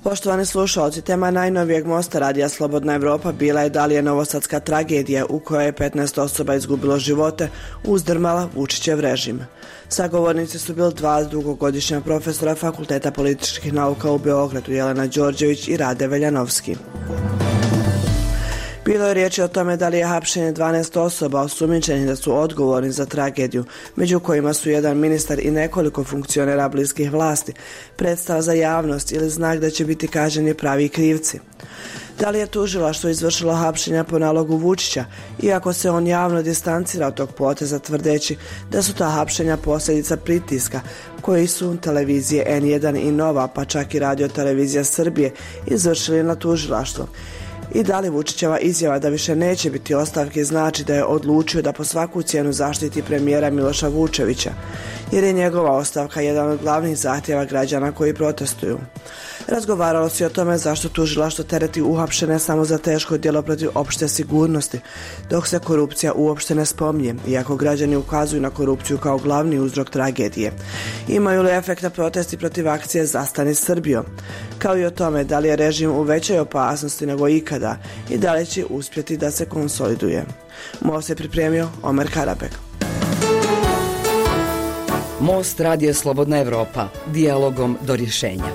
Poštovani slušalci, tema najnovijeg Mosta radija Slobodna Evropa bila je da li je novosadska tragedija u kojoj je 15 osoba izgubilo živote uzdrmala Vučićev režim. Sagovornici su bili dva dugogodišnja profesora Fakulteta političkih nauka u Beogradu, Jelena Đorđević i Rade Veljanovski. Bilo je riječi o tome da li je hapšenje 12 osoba osumnjičenih da su odgovorni za tragediju, među kojima su jedan ministar i nekoliko funkcionera bliskih vlasti, predstava za javnost ili znak da će biti kažnjeni pravi krivci. Da li je tužilaštvo izvršilo hapšenja po nalogu Vučića, iako se on javno distancira od tog poteza tvrdeći da su ta hapšenja posljedica pritiska koji su televizije N1 i Nova, pa čak i Radio Televizija Srbije, izvršili na tužilaštvo. I da li Vučićeva izjava da više neće biti ostavke znači da je odlučio da po svaku cijenu zaštiti premijera Miloša Vučevića, jer je njegova ostavka jedan od glavnih zahtjeva građana koji protestuju. Razgovaralo se o tome zašto tužilaštvo tereti uhapšene samo za teško djelo protiv opšte sigurnosti, dok se korupcija uopšte ne spominje, iako građani ukazuju na korupciju kao glavni uzrok tragedije. Imaju li efekta protesti protiv akcije Zastani Srbijo? Kao i o tome da li je režim u većoj opasnosti nego ikada i da li će uspjeti da se konsoliduje. Most je pripremio Omer Karabek. Most radija Slobodna Evropa, dijalogom do rješenja.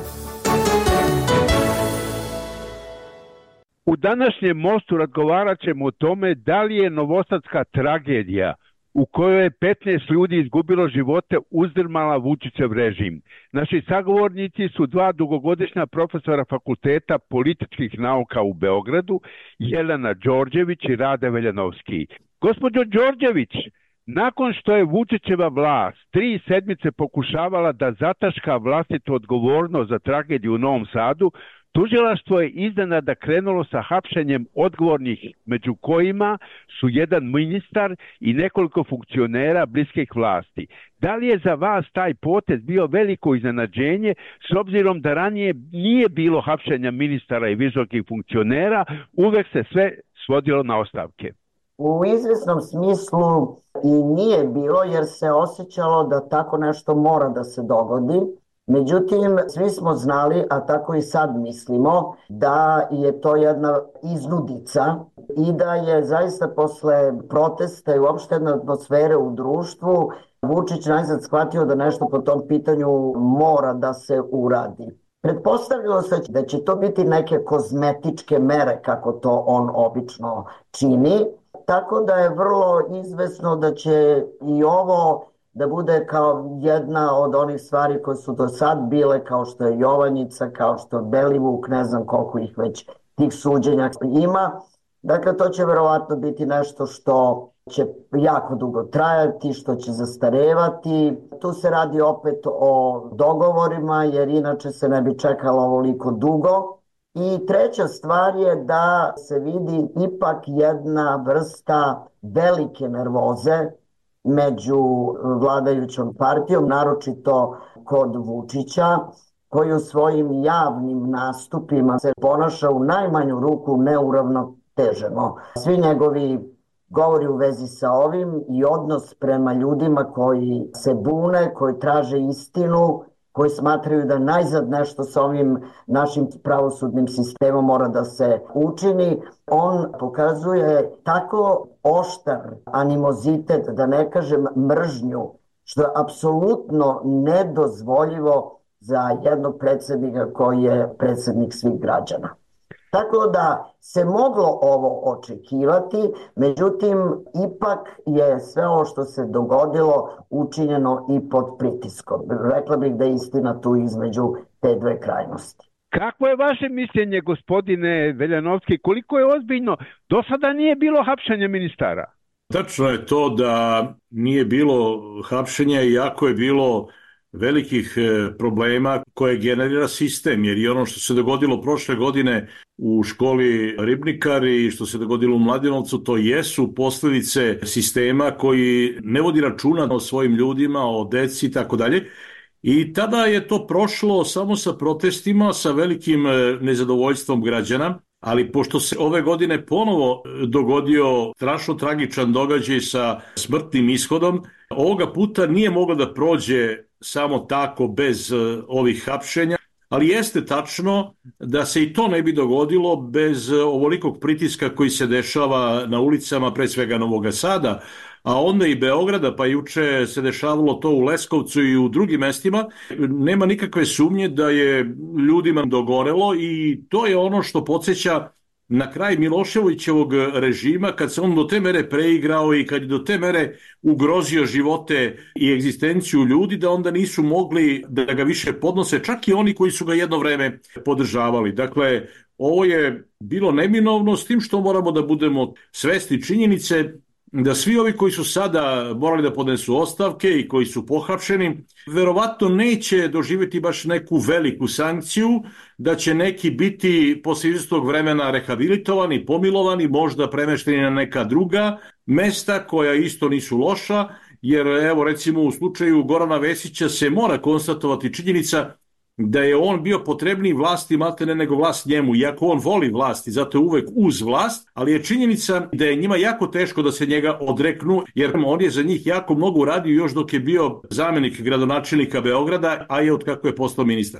U današnjem Mostu razgovarat ćemo o tome da li je novosadska tragedija u kojoj je 15 ljudi izgubilo živote uzdrmala Vučićev režim. Naši sagovornici su dva dugogodišnja profesora Fakulteta političkih nauka u Beogradu, Jelena Đorđević i Rade Veljanovski. Gospođo Đorđević, nakon što je Vučićeva vlast 3 sedmice pokušavala da zataška vlastitu odgovornost za tragediju u Novom Sadu, tužilaštvo je iznenada krenulo sa hapšenjem odgovornih, među kojima su jedan ministar i nekoliko funkcionera bliskih vlasti. Da li je za vas taj potez bio veliko iznenađenje, s obzirom da ranije nije bilo hapšenja ministara i visokih funkcionera, uvek se sve svodilo na ostavke? U izvjesnom smislu i nije bilo, jer se osjećalo da tako nešto mora da se dogodi. Međutim, svi smo znali, a tako i sad mislimo, da je to jedna iznudica i da je zaista posle protesta i uopšte jedne atmosfere u društvu Vučić najzad shvatio da nešto po tom pitanju mora da se uradi. Pretpostavljalo se da će to biti neke kozmetičke mere, kako to on obično čini, tako da je vrlo izvesno da će i ovo da bude kao jedna od onih stvari koje su do sad bile, kao što je Jovanjica, kao što je Belivuk, ne znam koliko ih već tih suđenja ima. Dakle, to će verovatno biti nešto što će jako dugo trajati, što će zastarevati. Tu se radi opet o dogovorima, jer inače se ne bi čekalo ovoliko dugo. I treća stvar je da se vidi ipak jedna vrsta velike nervoze među vladajućom partijom, naročito kod Vučića, koji u svojim javnim nastupima se ponaša u najmanju ruku neuravnoteženo. Svi njegovi govori u vezi sa ovim i odnos prema ljudima koji se bune, koji traže istinu, koji smatraju da najzad nešto sa ovim našim pravosudnim sistemom mora da se učini. On pokazuje tako oštar animozitet, da ne kažem mržnju, što je apsolutno nedozvoljivo za jednog predsjednika koji je predsjednik svih građana. Tako da se moglo ovo očekivati, međutim, ipak je sve ovo što se dogodilo učinjeno i pod pritiskom. Rekla bih da je istina tu između te dve krajnosti. Kako je vaše mišljenje, gospodine Veljanovski, koliko je ozbiljno? Do sada nije bilo hapšenja ministara. Tačno je to da nije bilo hapšenja, iako je bilo velikih problema koje generira sistem, jer i ono što se dogodilo prošle godine u školi Ribnikar i što se dogodilo u Mladenovcu, to jesu posljedice sistema koji ne vodi računa o svojim ljudima, o deci i tako dalje. I tada je to prošlo samo sa protestima, sa velikim nezadovoljstvom građana, ali pošto se ove godine ponovo dogodio strašno tragičan događaj sa smrtnim ishodom, ovoga puta nije moglo da prođe samo tako bez ovih hapšenja. ali jeste tačno da se i to ne bi dogodilo bez ovolikog pritiska koji se dešava na ulicama, pre svega Novog Sada, a onda i Beograda, pa juče se dešavalo to u Leskovcu i u drugim mestima. Nema nikakve sumnje da je ljudima dogorelo i to je ono što podsjeća na kraj Miloševićevog režima, kad se on do te mere preigrao i kad je do te mere ugrozio živote i egzistenciju ljudi, da onda nisu mogli da ga više podnose, čak i oni koji su ga jedno vreme podržavali. Dakle, ovo je bilo neminovno, s tim što moramo da budemo svesni činjenice da svi ovi koji su sada morali da podnesu ostavke i koji su pohapšeni, verovatno neće doživjeti baš neku veliku sankciju, da će neki biti posle izvesnog vremena rehabilitovani, pomilovani, možda premešteni na neka druga mesta koja isto nisu loša, jer evo recimo u slučaju Gorana Vesića se mora konstatovati činjenica da je on bio potrebniji vlasti maltene nego vlast njemu, iako on voli vlast i zato je uvek uz vlast, ali je činjenica da je njima jako teško da se njega odreknu, jer on je za njih jako mnogo uradio još dok je bio zamenik gradonačelnika Beograda, a i od kako je postao ministar.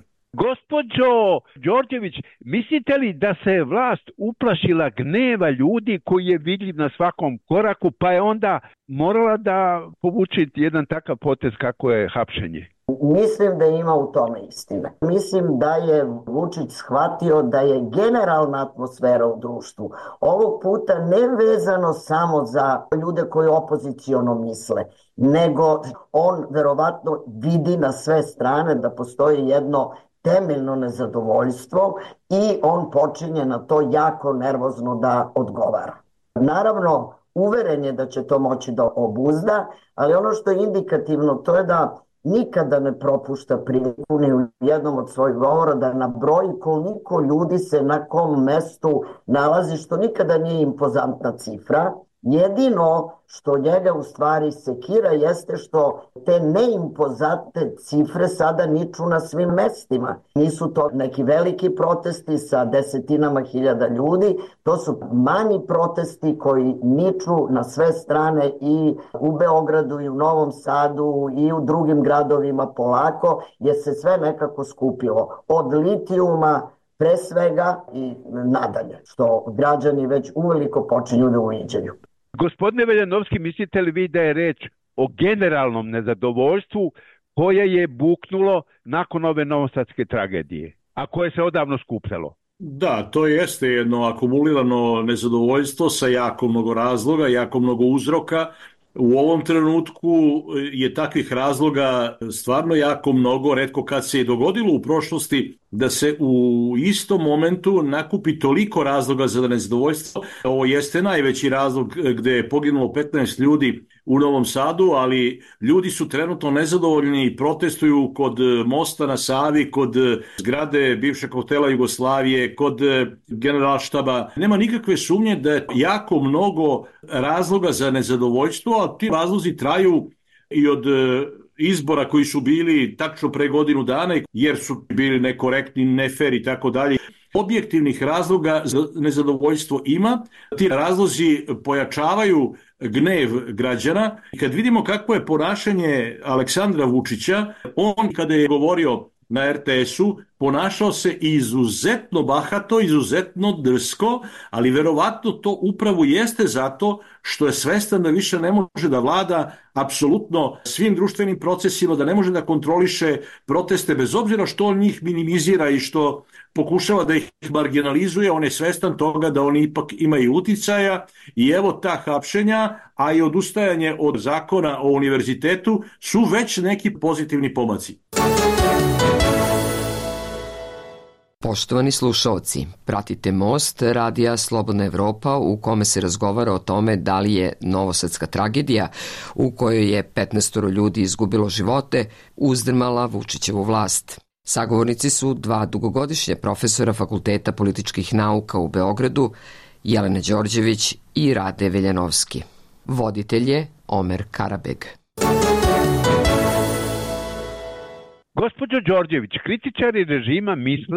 Gospođo Đorđević, mislite li da se vlast uplašila gneva ljudi koji je vidljiv na svakom koraku, pa je onda morala da povuče jedan takav potez kako je hapšenje? Mislim da ima u tome istine. Mislim da je Vučić shvatio da je generalna atmosfera u društvu ovog puta ne vezano samo za ljude koji opoziciono misle, nego on verovatno vidi na sve strane da postoji jedno temeljno nezadovoljstvo i on počinje na to jako nervozno da odgovara. Naravno, uveren je da će to moći da obuzda, ali ono što je indikativno to je da nikada ne propušta priliku ni u jednom od svojih govora da nabroji koliko ljudi se na kom mestu nalazi, što nikada nije impozantna cifra. Jedino što njega u stvari sekira jeste što te neimpozantne cifre sada niču na svim mestima. Nisu to neki veliki protesti sa desetinama hiljada ljudi, to su manji protesti koji niču na sve strane i u Beogradu i u Novom Sadu i u drugim gradovima polako, jer se sve nekako skupilo. Od litijuma pre svega i nadalje, što građani već uveliko počinju da uviđaju. Gospodine Veljanovski, mislite li vi da je reč o generalnom nezadovoljstvu koje je buknulo nakon ove novosadske tragedije, a koje se odavno skupljalo? Da, to jeste jedno akumulirano nezadovoljstvo sa jako mnogo razloga, jako mnogo uzroka. U ovom trenutku je takvih razloga stvarno jako mnogo, retko kad se je dogodilo u prošlosti da se u istom momentu nakupi toliko razloga za nezadovoljstvo. Ovo jeste najveći razlog gde je poginulo 15 ljudi u Novom Sadu, ali ljudi su trenutno nezadovoljni i protestuju kod mosta na Savi, kod zgrade bivšeg hotela Jugoslavije, kod generalštaba. Nema nikakve sumnje da je jako mnogo razloga za nezadovoljstvo, a ti razlozi traju i od izbora koji su bili tačno pre godinu dana, jer su bili nekorektni, nefer i tako dalje. Objektivnih razloga za nezadovoljstvo ima. Ti razlozi pojačavaju gnev građana. Kad vidimo kakvo je ponašanje Aleksandra Vučića, on kada je govorio na RTS-u ponašao se izuzetno bahato, izuzetno drsko, ali verovatno to upravo jeste zato što je svestan da više ne može da vlada apsolutno svim društvenim procesima, da ne može da kontroliše proteste, bez obzira što on njih minimizira i što pokušava da ih marginalizuje, on je svestan toga da oni ipak imaju uticaja i evo ta hapšenja, a i odustajanje od zakona o univerzitetu su već neki pozitivni pomaci. Poštovani slušaoci, pratite Most, radija Slobodna Evropa, u kome se razgovara o tome da li je novosadska tragedija, u kojoj je 15 ljudi izgubilo živote, uzdrmala Vučićevu vlast. Sagovornici su dva dugogodišnja profesora Fakulteta političkih nauka u Beogradu, Jelena Đorđević i Rade Veljanovski. Voditelj je Omer Karabeg. Gospođo Đorđević, kritičari režima misle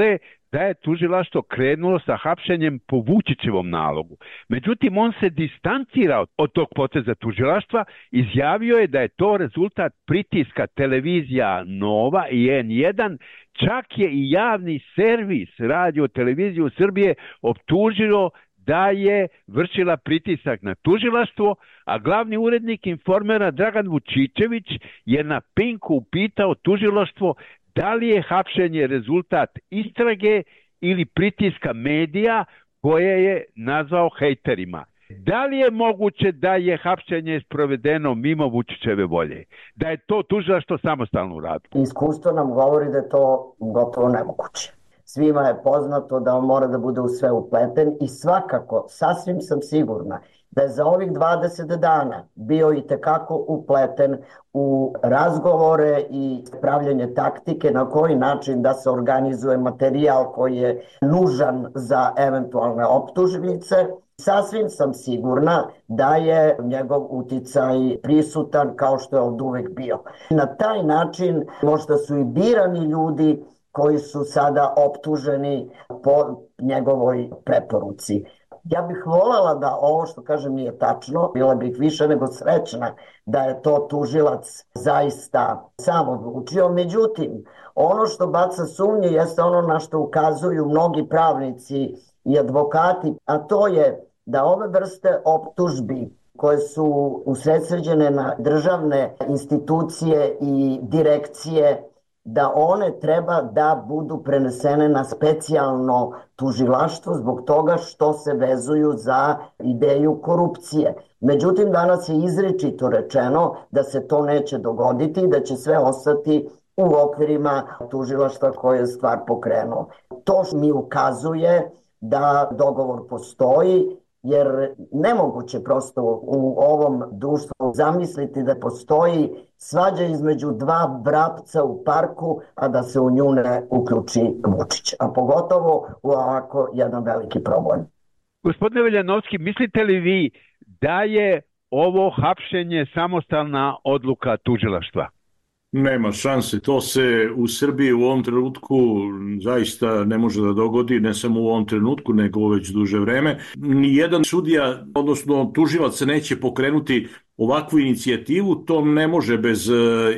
da je tužilaštvo krenulo sa hapšenjem po Vučićevom nalogu. Međutim, on se distancira od tog poteza tužilaštva, izjavio je da je to rezultat pritiska televizija Nova i N1, čak je i javni servis Radio televiziju Srbije optužio da je vršila pritisak na tužilaštvo, a glavni urednik Informera Dragan Vučićević je na Pinku upitao tužilaštvo da li je hapšenje rezultat istrage ili pritiska medija koje je nazvao hejterima. Da li je moguće da je hapšenje sprovedeno mimo Vučićeve volje? Da je to tužilaštvo samostalno uradilo? Iskustvo nam govori da je to gotovo nemoguće. Svima je poznato da on mora da bude u sve upleten i svakako, sasvim sam sigurna da je za ovih 20 dana bio i tekako upleten u razgovore i pravljanje taktike na koji način da se organizuje materijal koji je nužan za eventualne optužnice. Sasvim sam sigurna da je njegov uticaj prisutan kao što je od uvek bio. Na taj način možda su i birani ljudi koji su sada optuženi po njegovoj preporuci. Ja bih voljela da ovo što kažem nije tačno, bila bih više nego srećna da je to tužilac zaista sam odlučio. Međutim, ono što baca sumnje jeste ono na što ukazuju mnogi pravnici i advokati, a to je da ove vrste optužbi koje su usredsređene na državne institucije i direkcije, da one treba da budu prenesene na specijalno tužilaštvo zbog toga što se vezuju za ideju korupcije. Međutim, danas je izričito rečeno da se to neće dogoditi i da će sve ostati u okvirima tužilaštva koje je stvar pokrenuo. To mi ukazuje da dogovor postoji, jer nemoguće prosto u ovom društvu zamisliti da postoji svađa između dva vrapca u parku, a da se u nju ne uključi Vučić, a pogotovo u ovako jedan veliki problem. Gospodine Veljanovski, mislite li vi da je ovo hapšenje samostalna odluka tužilaštva? Nema šanse, to se u Srbiji u ovom trenutku zaista ne može da dogodi, ne samo u ovom trenutku, nego već duže vreme. Nijedan sudija, odnosno tužilac se neće pokrenuti ovakvu inicijativu, to ne može bez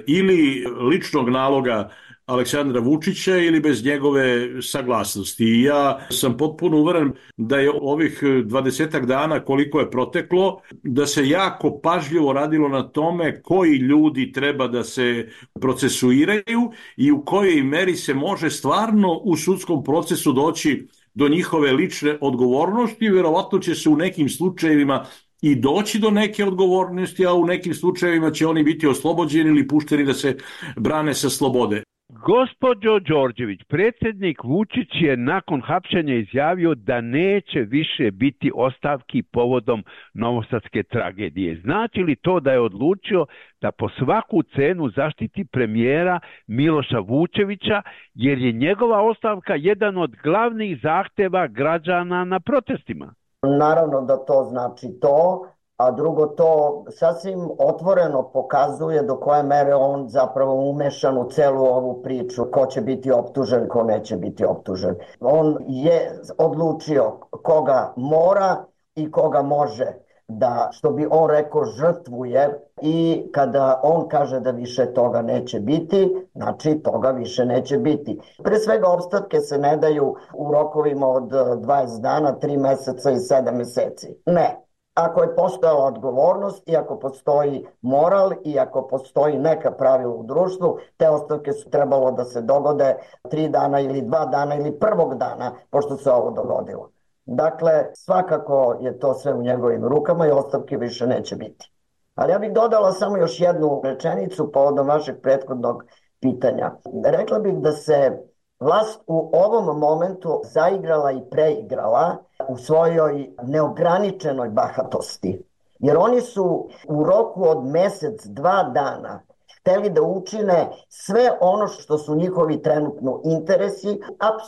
ili ličnog naloga Aleksandra Vučića ili bez njegove saglasnosti. I ja sam potpuno uveren da je ovih 20 dana koliko je proteklo, da se jako pažljivo radilo na tome koji ljudi treba da se procesuiraju i u kojoj meri se može stvarno u sudskom procesu doći do njihove lične odgovornosti. Verovatno će se u nekim slučajevima i doći do neke odgovornosti, a u nekim slučajevima će oni biti oslobođeni ili pušteni da se brane sa slobode. Gospođo Đorđević, predsjednik Vučić je nakon hapšenja izjavio da neće više biti ostavki povodom novosadske tragedije. Znači li to da je odlučio da po svaku cenu zaštiti premijera Miloša Vučevića, jer je njegova ostavka jedan od glavnih zahteva građana na protestima? Naravno da to znači to, a drugo to sasvim otvoreno pokazuje do koje mere on zapravo umešan u celu ovu priču, ko će biti optužen, ko neće biti optužen. On je odlučio koga mora i koga može da, što bi on rekao, žrtvuje, i kada on kaže da više toga neće biti, znači toga više neće biti. Pre svega opstatke se ne daju u rokovima od 20 dana, 3 meseca i 7 meseci. Ne. Ako je postojala odgovornost i ako postoji moral i ako postoji neka pravila u društvu, te ostavke su trebalo da se dogode 3 dana ili 2 dana ili prvog dana pošto se ovo dogodilo. Dakle, svakako je to sve u njegovim rukama i ostavke više neće biti. Ali ja bih dodala samo još jednu rečenicu povodom vašeg prethodnog pitanja. Rekla bih da se vlast u ovom momentu zaigrala i preigrala u svojoj neograničenoj bahatosti. Jer oni su u roku od mesec, 2 dana hteli da učine sve ono što su njihovi trenutno interesi,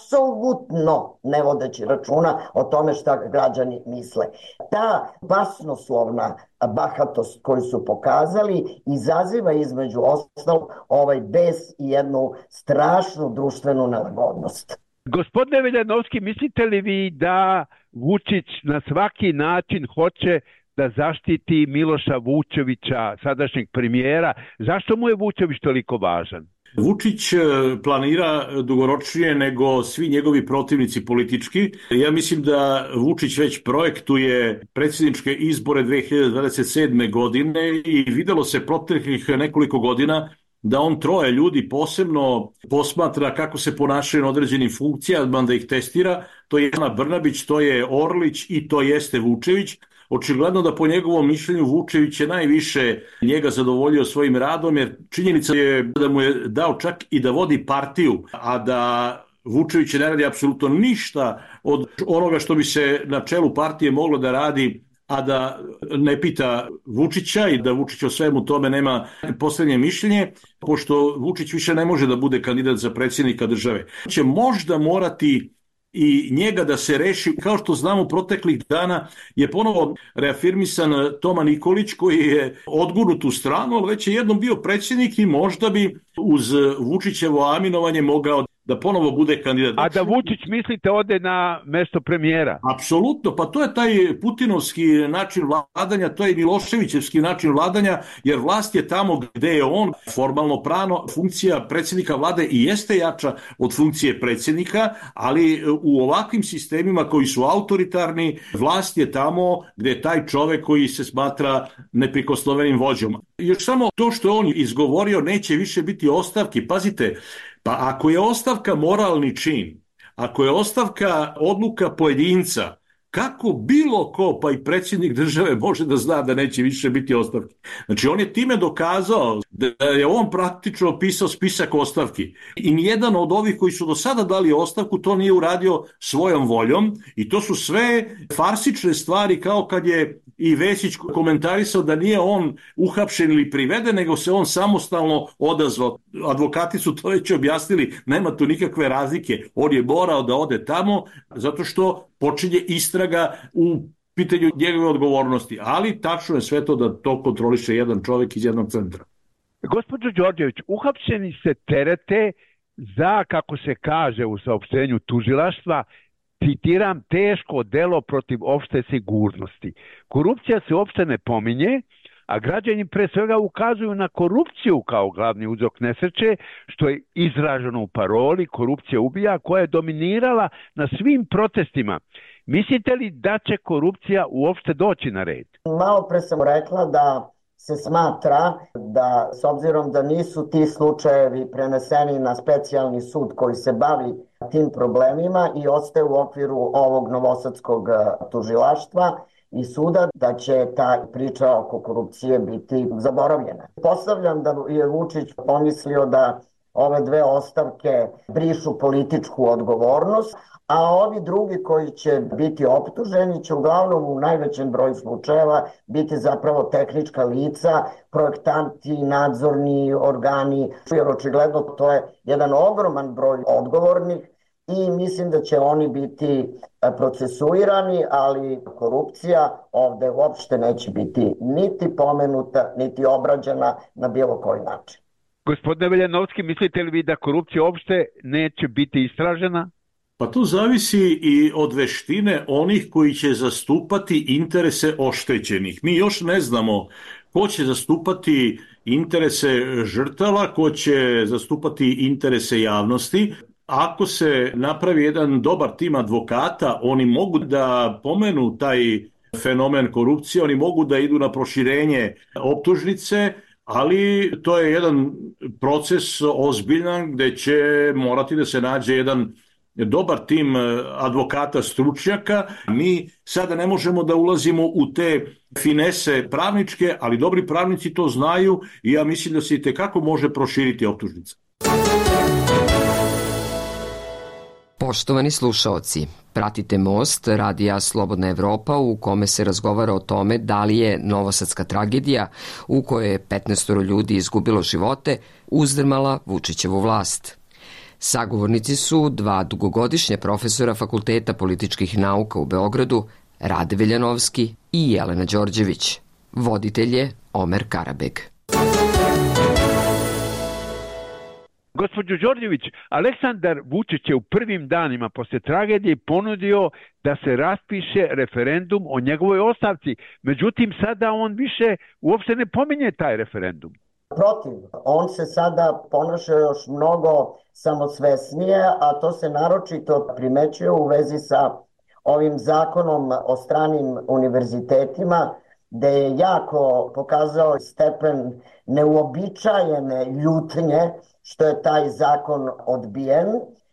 apsolutno ne vodeći računa o tome šta građani misle. Ta basnoslovna bahatost koju su pokazali izaziva između ostalog ovaj bes i jednu strašnu društvenu nelagodnost. Gospodine Veljanovski, mislite li vi da Vučić na svaki način hoće da zaštiti Miloša Vučevića, sadašnjeg premijera? Zašto mu je Vučević toliko važan? Vučić planira dugoročnije nego svi njegovi protivnici politički. Ja mislim da Vučić već projektuje predsjedničke izbore 2027. godine i videlo se proteklih nekoliko godina da on troje ljudi posebno posmatra kako se ponašaju na određenim funkcijama, da ih testira. To je Ana Brnabić, to je Orlić i to jeste Vučević. Očigledno da po njegovom mišljenju Vučević je najviše njega zadovoljio svojim radom, jer činjenica je da mu je dao čak i da vodi partiju, a da Vučević ne radi apsolutno ništa od onoga što bi se na čelu partije moglo da radi, a da ne pita Vučića i da Vučić o svemu tome nema poslednje mišljenje, pošto Vučić više ne može da bude kandidat za predsjednika države. Će možda morati i njega da se reši, kao što znamo proteklih dana je ponovo reafirmisan Toma Nikolić koji je odgurnut u stranu, ali već je jednom bio predsjednik i možda bi uz Vučićevo aminovanje mogao da ponovo bude kandidat. A da Vučić, mislite, ode na mesto premijera? Apsolutno, pa to je taj putinovski način vladanja, to je Miloševićevski način vladanja, jer vlast je tamo gde je on formalno pravno. Funkcija predsjednika vlade i jeste jača od funkcije predsjednika, ali u ovakvim sistemima koji su autoritarni, vlast je tamo gde je taj čovek koji se smatra neprikosnovenim vođom. Još samo to što je on izgovorio, neće više biti ostavki. Pazite, pa ako je ostavka moralni čin, ako je ostavka odluka pojedinca, kako bilo ko, pa i predsjednik države, može da zna da neće više biti ostavki? Znači, on je time dokazao da je on praktično opisao spisak ostavki. I nijedan od ovih koji su do sada dali ostavku to nije uradio svojom voljom i to su sve farsične stvari, kao kad je i Vesić komentarisao da nije on uhapšen ili priveden, nego se on samostalno odazvao. Advokati su to već objasnili, nema tu nikakve razlike. On je morao da ode tamo zato što počinje istraga u pitanju njegove odgovornosti. Ali tačno je sve to da to kontroliše jedan čovjek iz jednog centra. Gospođo Đorđević, uhapšeni se terete za, kako se kaže u saopštenju tužilaštva, citiram, teško delo protiv opšte sigurnosti. Korupcija se uopšte ne pominje, a građani pre svega ukazuju na korupciju kao glavni uzrok nesreće, što je izraženo u paroli korupcija ubija, koja je dominirala na svim protestima. Mislite li da će korupcija uopšte doći na red? Malo pre sam rekla da se smatra da, s obzirom da nisu ti slučajevi preneseni na specijalni sud koji se bavi tim problemima i ostaje u okviru ovog novosadskog tužilaštva i suda, da će ta priča oko korupcije biti zaboravljena. Postavljam da je Vučić pomislio da ove dve ostavke brišu političku odgovornost, a ovi drugi koji će biti optuženi će uglavnom u najvećem broju slučajeva biti zapravo tehnička lica, projektanti, nadzorni organi, jer očigledno to je jedan ogroman broj odgovornih i mislim da će oni biti procesuirani, ali korupcija ovde uopšte neće biti niti pomenuta, niti obrađena na bilo koji način. Gospodine Veljanovski, mislite li vi da korupcija uopšte neće biti istražena? Pa to zavisi i od veštine onih koji će zastupati interese oštećenih. Mi još ne znamo ko će zastupati interese žrtava, ko će zastupati interese javnosti. Ako se napravi jedan dobar tim advokata, oni mogu da pomenu taj fenomen korupcije, oni mogu da idu na proširenje optužnice, ali to je jedan proces ozbiljan gde će morati da se nađe jedan dobar tim advokata stručnjaka. Mi sada ne možemo da ulazimo u te finese pravničke, ali dobri pravnici to znaju i ja mislim da se i tekako može proširiti optužnica. Poštovani slušaoci, pratite Most, radija Slobodna Evropa, u kome se razgovara o tome da li je novosadska tragedija u kojoj je 15 ljudi izgubilo živote uzdrmala Vučićevu vlast. Sagovornici su dva dugogodišnja profesora Fakulteta političkih nauka u Beogradu, Rade Veljanovski i Jelena Đorđević. Voditelj je Omer Karabeg. Gospođo Đorđević, Aleksandar Vučić je u prvim danima posle tragedije ponudio da se raspiše referendum o njegovoj ostavci. Međutim, sada on više uopšte ne pominje taj referendum. Protiv, on se sada ponaša još mnogo samosvesnije, a to se naročito primećuje u vezi sa ovim zakonom o stranim univerzitetima, gde je jako pokazao stepen neuobičajene ljutnje što je taj zakon odbijen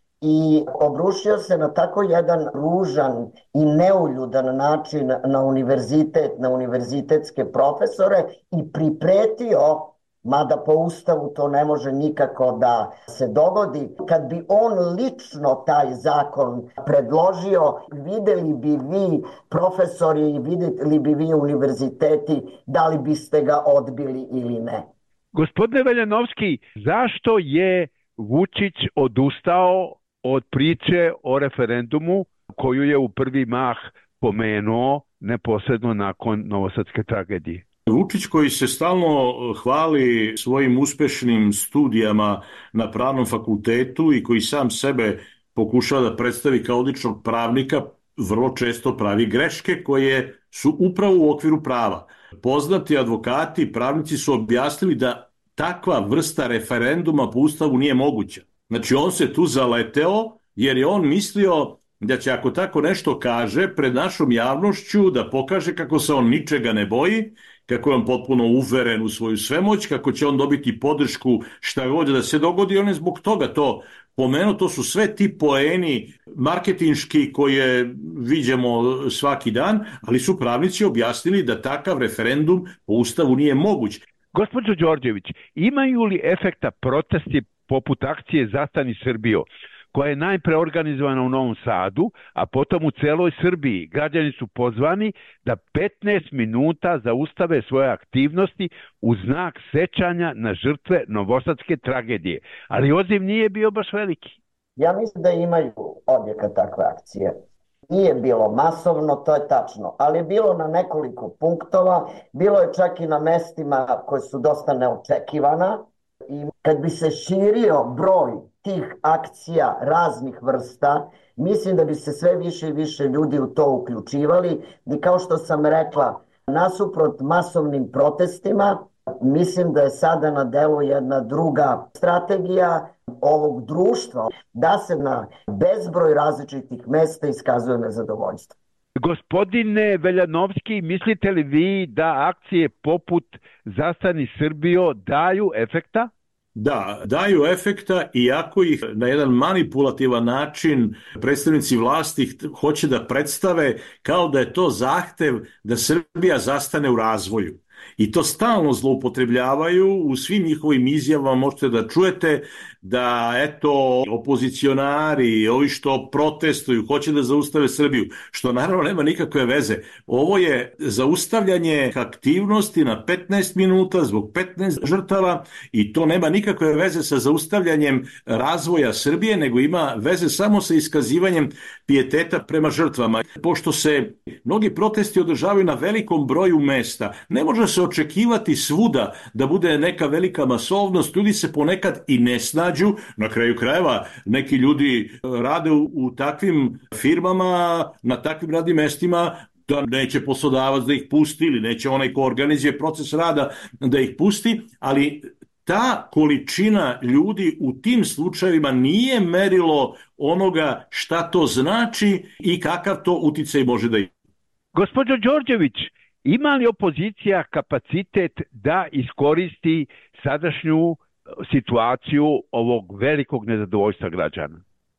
i obrušio se na tako jedan ružan i neuljudan način na univerzitet, na univerzitetske profesore i pripretio, mada po Ustavu to ne može nikako da se dogodi, kad bi on lično taj zakon predložio, videli bi vi profesori i videli bi vi univerziteti da li biste ga odbili ili ne. Gospodine Veljanovski, zašto je Vučić odustao od priče o referendumu koju je u prvi mah pomenuo neposredno nakon novosadske tragedije? Vučić koji se stalno hvali svojim uspešnim studijama na pravnom fakultetu i koji sam sebe pokušava da predstavi kao odličnog pravnika, vrlo često pravi greške koje su upravo u okviru prava. Poznati advokati i pravnici su objasnili da takva vrsta referenduma po Ustavu nije moguća. Znači on se tu zaleteo jer je on mislio da će ako tako nešto kaže pred našom javnošću da pokaže kako se on ničega ne boji, kako je on potpuno uveren u svoju svemoć, kako će on dobiti podršku šta god da se dogodi. On je zbog toga to pomenuo, to su sve ti poeni marketinški koje viđamo svaki dan, ali su pravnici objasnili da takav referendum po Ustavu nije moguć. Gospođo Đorđević, imaju li efekta protesti poput akcije Zastani Srbijo, koja je najpre organizovana u Novom Sadu, a potom u celoj Srbiji? Građani su pozvani da 15 minuta zaustave svoje aktivnosti u znak sećanja na žrtve novosadske tragedije. Ali odziv nije bio baš veliki. Ja mislim da imaju odjeka takve akcije. Nije bilo masovno, to je tačno, ali je bilo na nekoliko punktova, bilo je čak i na mestima koje su dosta neočekivana i kad bi se širio broj tih akcija raznih vrsta, mislim da bi se sve više i više ljudi u to uključivali i kao što sam rekla, nasuprot masovnim protestima, mislim da je sada na delu jedna druga strategija ovog društva, da se na bezbroj različitih mesta iskazuje nezadovoljstvo. Gospodine Veljanovski, mislite li vi da akcije poput Zastani Srbijo daju efekta? Da, daju efekta, iako ih na jedan manipulativan način predstavnici vlasti hoće da predstave kao da je to zahtev da Srbija zastane u razvoju. I to stalno zloupotrebljavaju u svim njihovim izjavama, možete da čujete da eto opozicionari, ovi što protestuju, hoće da zaustave Srbiju, što naravno nema nikakve veze. Ovo je zaustavljanje aktivnosti na 15 minuta zbog 15 žrtava i to nema nikakve veze sa zaustavljanjem razvoja Srbije, nego ima veze samo sa iskazivanjem pijeteta prema žrtvama. Pošto se mnogi protesti održavaju na velikom broju mesta, ne može se očekivati svuda da bude neka velika masovnost, ljudi se ponekad i ne snađu. Na kraju krajeva neki ljudi rade u takvim firmama, na takvim radnim mestima da neće poslodavac da ih pusti ili neće onaj ko organizuje proces rada da ih pusti, ali ta količina ljudi u tim slučajevima nije merilo onoga šta to znači i kakav to uticaj može da ima. Gospođo Đorđević, ima li opozicija kapacitet da iskoristi sadašnju situaciju ovog velikog nezadovoljstva građana?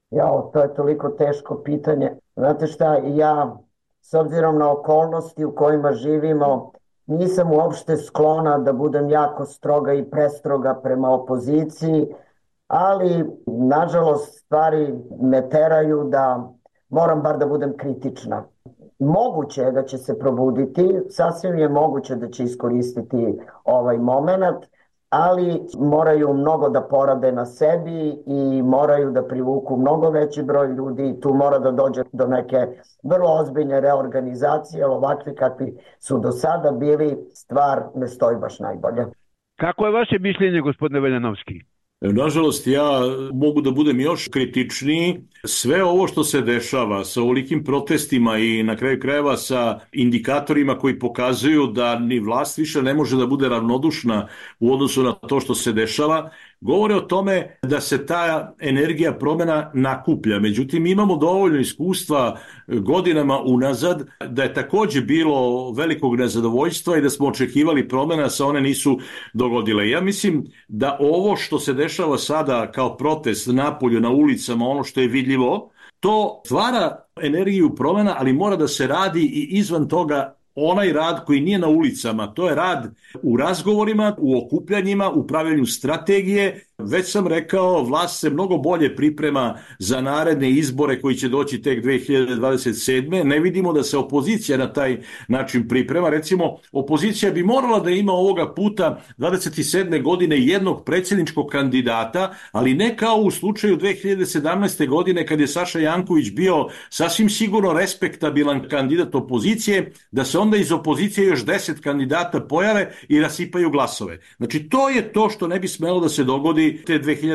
To je toliko teško pitanje. Znate šta, ja s obzirom na okolnosti u kojima živimo nisam uopšte sklona da budem jako stroga i prestroga prema opoziciji, ali nažalost stvari me teraju da moram bar da budem kritična. Moguće je da će se probuditi, sasvim je moguće da će iskoristiti ovaj moment, ali moraju mnogo da porade na sebi i moraju da privuku mnogo veći broj ljudi i tu mora da dođe do neke vrlo ozbiljne reorganizacije, ali ovakvi kakvi su do sada bili, stvar ne stoji baš najbolje. Kako je vaše mišljenje, gospodine Veljanovski? Nažalost, ja mogu da budem još kritičniji. Sve ovo što se dešava sa ovolikim protestima i na kraju krajeva sa indikatorima koji pokazuju da ni vlast više ne može da bude ravnodušna u odnosu na to što se dešava, govore o tome da se ta energija promena nakuplja. Međutim, imamo dovoljno iskustva godinama unazad da je takođe bilo velikog nezadovoljstva i da smo očekivali promena, sa one nisu dogodile. Ja mislim da ovo što se dešava sada kao protest napolju na ulicama, ono što je vidljivo, to stvara energiju promena, ali mora da se radi i izvan toga onaj rad koji nije na ulicama, to je rad u razgovorima, u okupljanjima, u pravljenju strategije. Već sam rekao, vlast se mnogo bolje priprema za naredne izbore koji će doći tek 2027. Ne vidimo da se opozicija na taj način priprema. Recimo, opozicija bi morala da ima ovoga puta 27. godine jednog predsjedničkog kandidata, ali ne kao u slučaju 2017. godine kad je Saša Janković bio sasvim sigurno respektabilan kandidat opozicije, da se onda iz opozicije još 10 kandidata pojave i rasipaju glasove. Znači, to je to što ne bi smelo da se dogodi te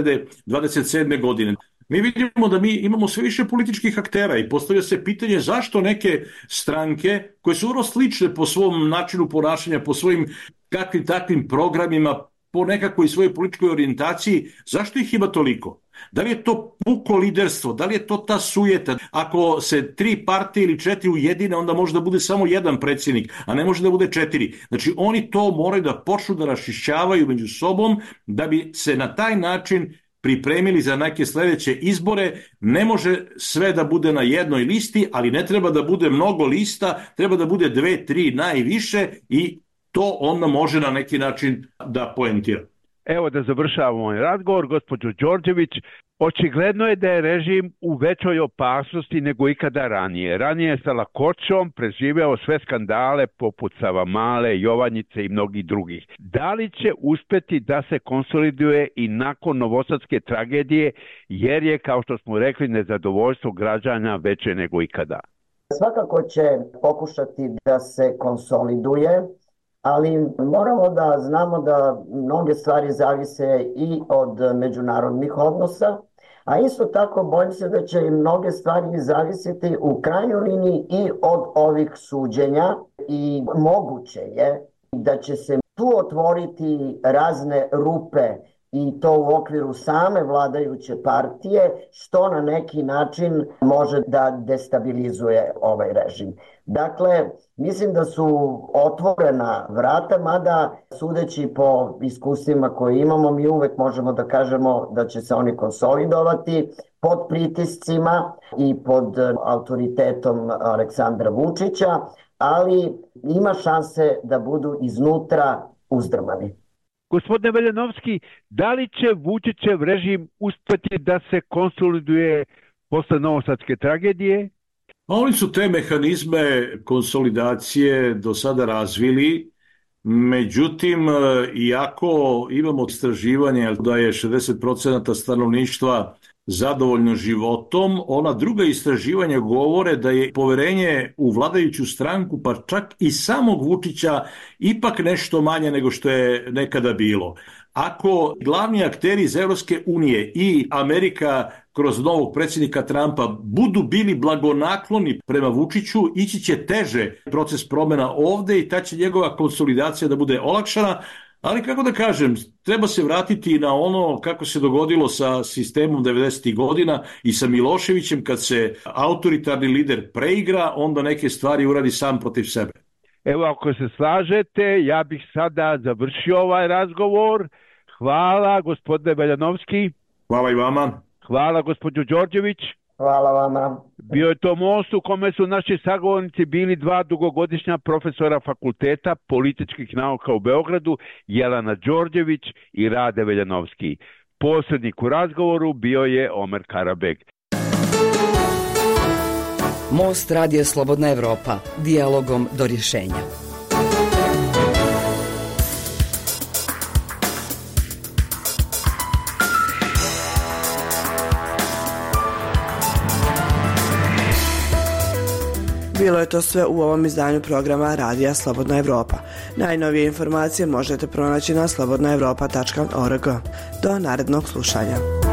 2027. godine. Mi vidimo da mi imamo sve više političkih aktera i postavlja se pitanje zašto neke stranke koje su vrlo slične po svom načinu ponašanja, po svojim kakvim takvim programima, po nekakvoj svojoj političkoj orijentaciji, zašto ih ima toliko? Da li je to puko liderstvo, da li je to ta sujeta? Ako se 3 partije ili 4 ujedine, onda može da bude samo jedan predsjednik, a ne može da bude 4. Znači oni to moraju da počnu da raščišćavaju među sobom da bi se na taj način pripremili za neke sledeće izbore. Ne može sve da bude na jednoj listi, ali ne treba da bude mnogo lista, treba da bude 2, 3 najviše i to onda može na neki način da poentira. Evo da završavamo ovaj razgovor, gospođo Đorđević. Očigledno je da je režim u većoj opasnosti nego ikada ranije. Ranije je sa lakoćom preživeo sve skandale poput Savamale, Jovanjice i mnogih drugih. Da li će uspeti da se konsoliduje i nakon novosadske tragedije, jer je, kao što smo rekli, nezadovoljstvo građana veće nego ikada? Svakako će pokušati da se konsoliduje, ali moramo da znamo da mnoge stvari zavise i od međunarodnih odnosa, a isto tako bojim se da će i mnoge stvari zavisiti u krajnjoj liniji i od ovih suđenja i moguće je da će se tu otvoriti razne rupe i to u okviru same vladajuće partije, što na neki način može da destabilizuje ovaj režim. Dakle, mislim da su otvorena vrata, mada sudeći po iskustvima koje imamo, mi uvek možemo da kažemo da će se oni konsolidovati pod pritiscima i pod autoritetom Aleksandra Vučića, ali ima šanse da budu iznutra uzdrmani. Gospodine Veljanovski, da li će Vučićev režim uspeti da se konsoliduje posle novosadske tragedije? Oni su te mehanizme konsolidacije do sada razvili, međutim, iako imamo istraživanje da je 60% stanovništva zadovoljno životom, ona druga istraživanja govore da je poverenje u vladajuću stranku, pa čak i samog Vučića, ipak nešto manje nego što je nekada bilo. Ako glavni akteri iz Evropske unije i Amerika kroz novog predsjednika Trumpa budu bili blagonakloni prema Vučiću, ići će teže proces promjena ovde i ta će njegova konsolidacija da bude olakšana. Ali kako da kažem, treba se vratiti na ono kako se dogodilo sa sistemom 90. godina i sa Miloševićem, kad se autoritarni lider preigra, onda neke stvari uradi sam protiv sebe. Evo, ako se slažete, ja bih sada završio ovaj razgovor. Hvala, gospodine Veljanovski. Hvala i vama. Hvala, gospođo Đorđević. Hvala vama. Bio je to most u kome su naši sagovornici bili 2 dugogodišnja profesora Fakulteta političkih nauka u Beogradu, Jelena Đorđević i Rade Veljanovski. Posrednik u razgovoru bio je Omer Karabeg. Most Radija Slobodna Evropa. Dijalogom do rješenja. Bilo je to sve u ovom izdanju programa Radija Slobodna Evropa. Najnovije informacije možete pronaći na slobodnaevropa.org. Do narednog slušanja.